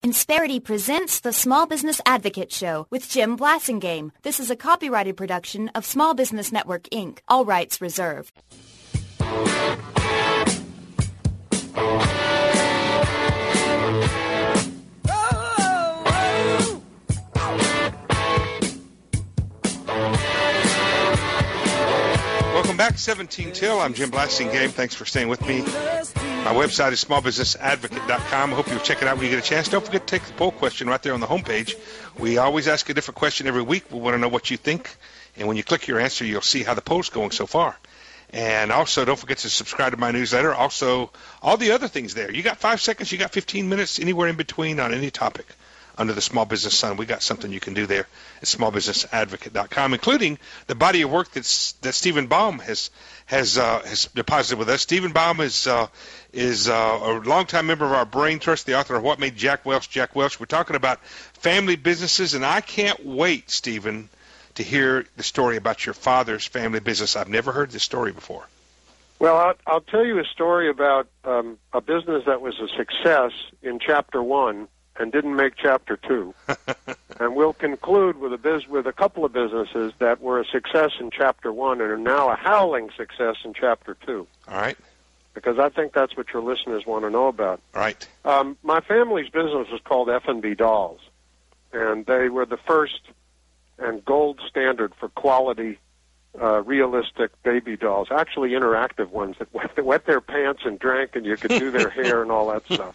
Insperity presents the Small Business Advocate Show with Jim Blasingame. This is a copyrighted production of Small Business Network, Inc., all rights reserved. Welcome back to 17 Till. I'm Jim Blasingame. Thanks for staying with me. My website is smallbusinessadvocate.com. I hope you'll check it out when you get a chance. Don't forget to take the poll question right there on the homepage. We always ask a different question every week. We want to know what you think. And when you click your answer, you'll see how the poll's going so far. And also, don't forget to subscribe to my newsletter. Also, all the other things there. You got 5 seconds, you got 15 minutes, anywhere in between on any topic under the Small Business Sun. We got something you can do there at smallbusinessadvocate.com, including the body of work that Stephen Baum has deposited with us. Stephen Baum is a longtime member of our Brain Trust, the author of What Made Jack Welch Jack Welch. We're talking about family businesses, and I can't wait, Stephen, to hear the story about your father's family business. I've never heard this story before. Well, I'll tell you a story about a business that was a success in Chapter 1 and didn't make Chapter 2. And we'll conclude with a couple of businesses that were a success in Chapter 1 and are now a howling success in Chapter 2. All right. Because I think that's what your listeners want to know about. All right. My family's business was called F&B Dolls, and they were the first and gold standard for quality, realistic baby dolls, actually interactive ones that wet their pants and drank, and you could do their hair and all that stuff.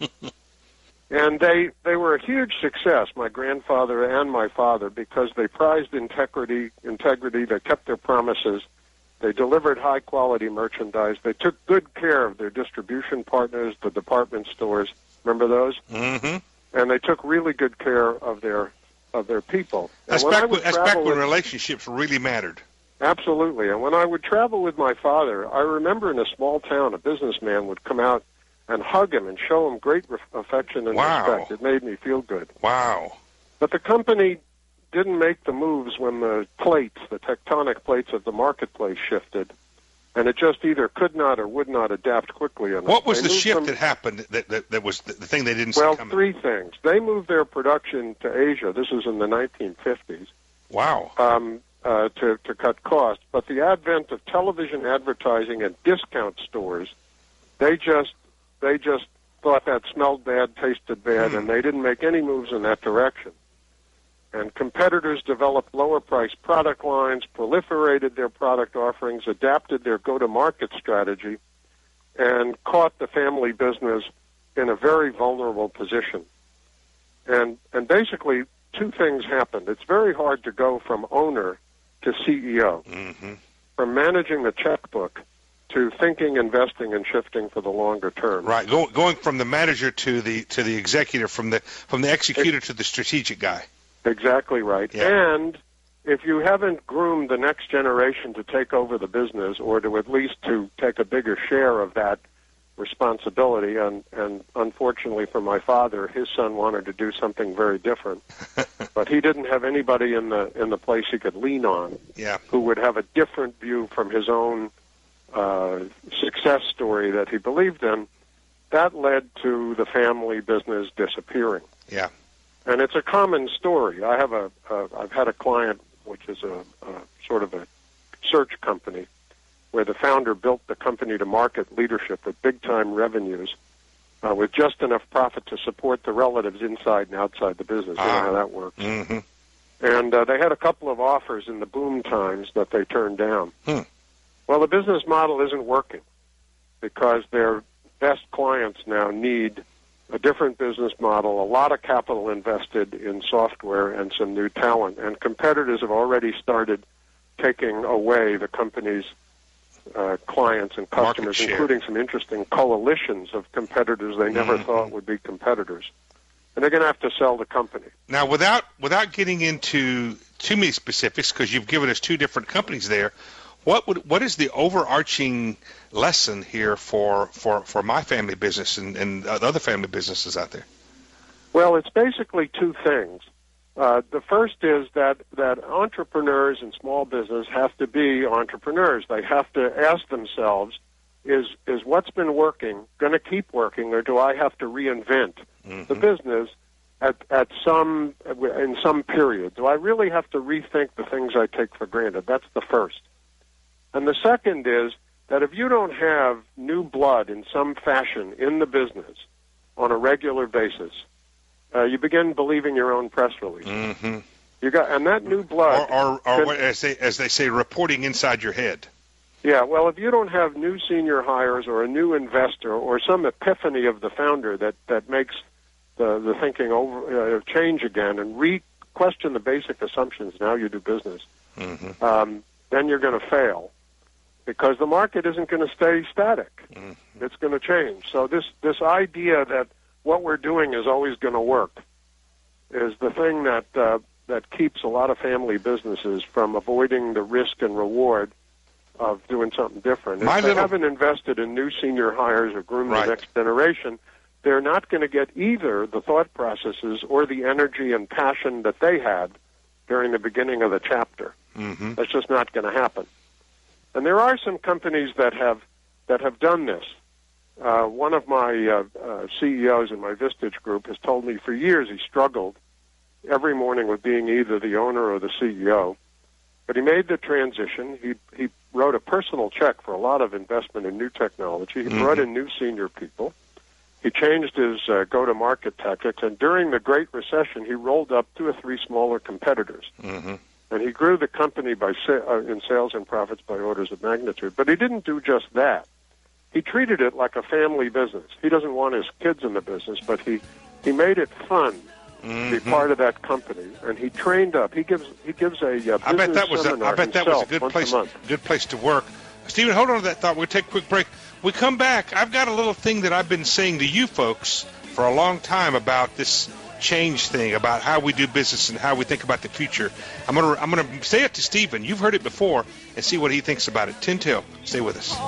And they were a huge success, my grandfather and my father, because they prized integrity, they kept their promises, they delivered high-quality merchandise, they took good care of their distribution partners, the department stores, remember those? Mm-hmm. And they took really good care of their people. That's back when relationships really mattered. Absolutely. And when I would travel with my father, I remember in a small town, a businessman would come out and hug him and show him great affection and respect. It made me feel good. Wow. But the company didn't make the moves when the tectonic plates of the marketplace shifted, and it just either could not or would not adapt quickly enough. What was the shift that happened that was the thing they didn't see coming? Well, three things. They moved their production to Asia. This was in the 1950s. Wow. To cut costs. But the advent of television advertising and discount stores, they just thought that smelled bad, tasted bad, and they didn't make any moves in that direction. And competitors developed lower-priced product lines, proliferated their product offerings, adapted their go-to-market strategy, and caught the family business in a very vulnerable position. And basically, two things happened. It's very hard to go from owner to CEO, from managing the checkbook to thinking, investing, and shifting for the longer term. Right, going from the manager to the executive, from the executor to the strategic guy. Exactly right. Yeah. And if you haven't groomed the next generation to take over the business, or to at least to take a bigger share of that responsibility, and unfortunately for my father, his son wanted to do something very different, but he didn't have anybody in the place he could lean on, who would have a different view from his own success story that he believed in. That led to the family business disappearing. Yeah. And it's a common story. I've had a client, which is a sort of a search company, where the founder built the company to market leadership with big-time revenues, with just enough profit to support the relatives inside and outside the business. You know how that works. Mm-hmm. And they had a couple of offers in the boom times that they turned down. Well, the business model isn't working because their best clients now need a different business model, a lot of capital invested in software and some new talent. And competitors have already started taking away the company's clients and customers, including some interesting coalitions of competitors they never thought would be competitors. And they're going to have to sell the company. Now, without getting into too many specifics, because you've given us two different companies there, what is the overarching lesson here for my family business and other family businesses out there? Well, it's basically two things. The first is that entrepreneurs and small business have to be entrepreneurs. They have to ask themselves, is what's been working going to keep working, or do I have to reinvent the business in some period? Do I really have to rethink the things I take for granted? That's the first. And the second is that if you don't have new blood in some fashion in the business on a regular basis, you begin believing your own press releases. Mm-hmm. And that new blood, or as they say, reporting inside your head. Yeah, well, if you don't have new senior hires or a new investor or some epiphany of the founder that makes the thinking change again and question the basic assumptions in how you do business, mm-hmm. Then you're going to fail, because the market isn't going to stay static. Mm-hmm. It's going to change. So this idea that what we're doing is always going to work is the thing that keeps a lot of family businesses from avoiding the risk and reward of doing something different. If they haven't invested in new senior hires or groomed the next generation, they're not going to get either the thought processes or the energy and passion that they had during the beginning of the chapter. Mm-hmm. That's just not going to happen. And there are some companies that have done this. One of my CEOs in my Vistage group has told me for years he struggled every morning with being either the owner or the CEO. But he made the transition. He wrote a personal check for a lot of investment in new technology. He brought in new senior people. He changed his go-to-market tactics. And during the Great Recession, he rolled up 2 or 3 smaller competitors. Mm-hmm. And he grew the company in sales and profits by orders of magnitude. But he didn't do just that. He treated it like a family business. He doesn't want his kids in the business, but he made it fun to be part of that company, and he trained up. He gives a business seminar I bet that was a good place to work. Stephen, hold on to that thought. We'll take a quick break. We come back. I've got a little thing that I've been saying to you folks for a long time about this change thing, about how we do business and how we think about the future. I'm gonna say it to Stephen. You've heard it before, and see what he thinks about it. Tin Till, stay with us.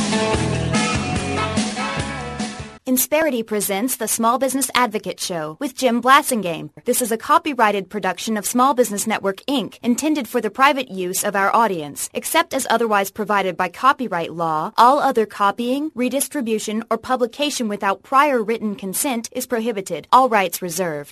Insperity presents the Small Business Advocate Show with Jim Blasingame. This is a copyrighted production of Small Business Network, Inc., intended for the private use of our audience. Except as otherwise provided by copyright law, all other copying, redistribution, or publication without prior written consent is prohibited. All rights reserved.